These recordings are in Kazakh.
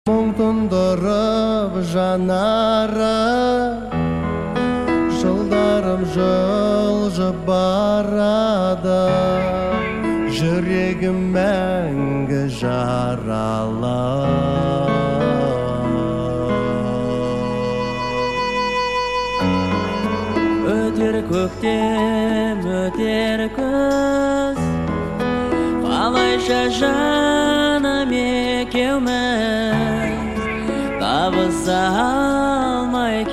Мұң тұндырып жанары, жылдарым жылжып барады, жүрегім мәңгі жаралы. Өтер көктем, өтер күз, қалайша жаным екеуміз табыса алмай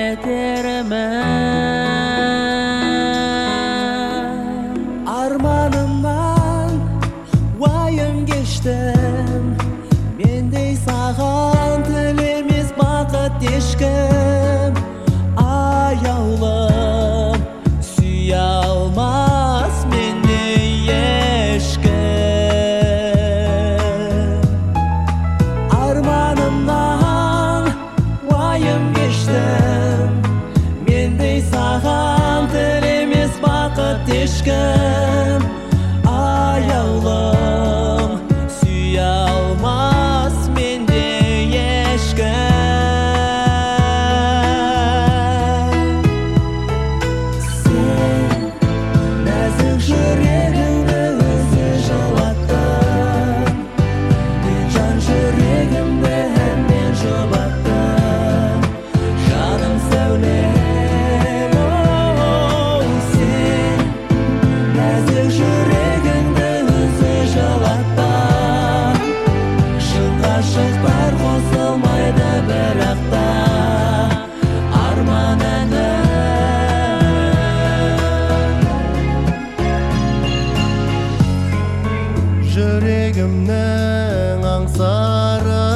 кетерміз. Арманымнан уайым кештім, мендей саған тілемес бақыт ешкім. Аяулым сүйе алмас мендей ешкім. Арманымнан уайым кештім, мендей саған тілемес бақыт ешкім. Аяулым сүйе алмас мендей ешкім. Жүрегімнің аңсары,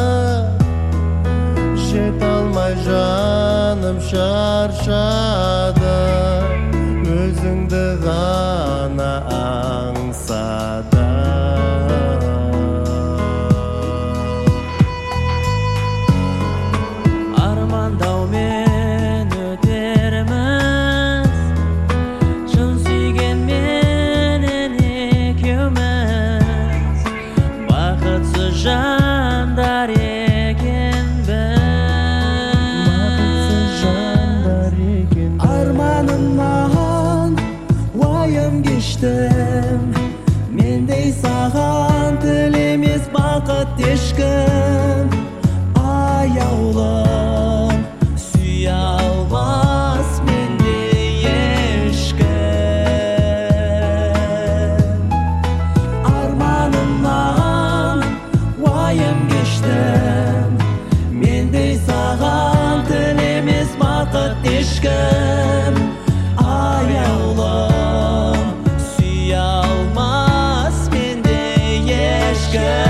жете алмай жаным шаршады, өзіңді ғана аңсады. Армандаумен өтерміз, шын сүйгенменен екеуміз, бақытсыз жандар екенбіз. Арманымнан уайым кештім, мендей саған тілемес бақыт ешкім. Аяулым сүйе алмас мендей ешкім. Арманымнан уайым кештім, мендей саған тілемес бақыт ешкім. Аяулым сүйе алмас мендей ешкім.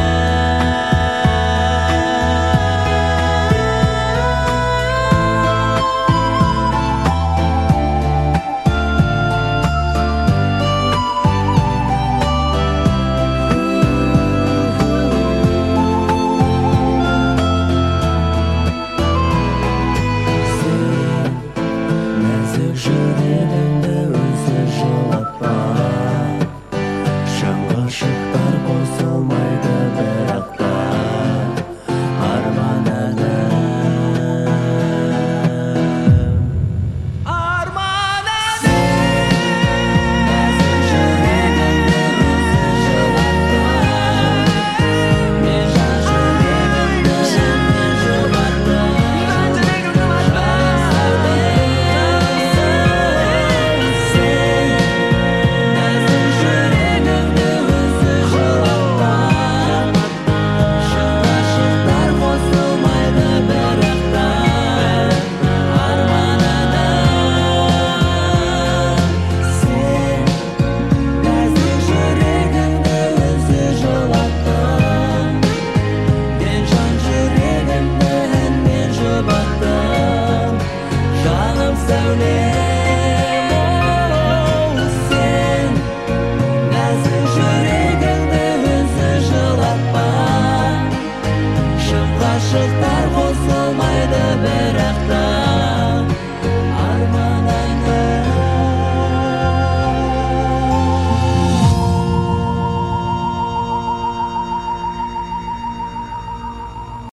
Жүрегімді өзі жылатпа, шаңға шықтар қосылмайды бірақ та Ғашықтар қосылмайды бірақ та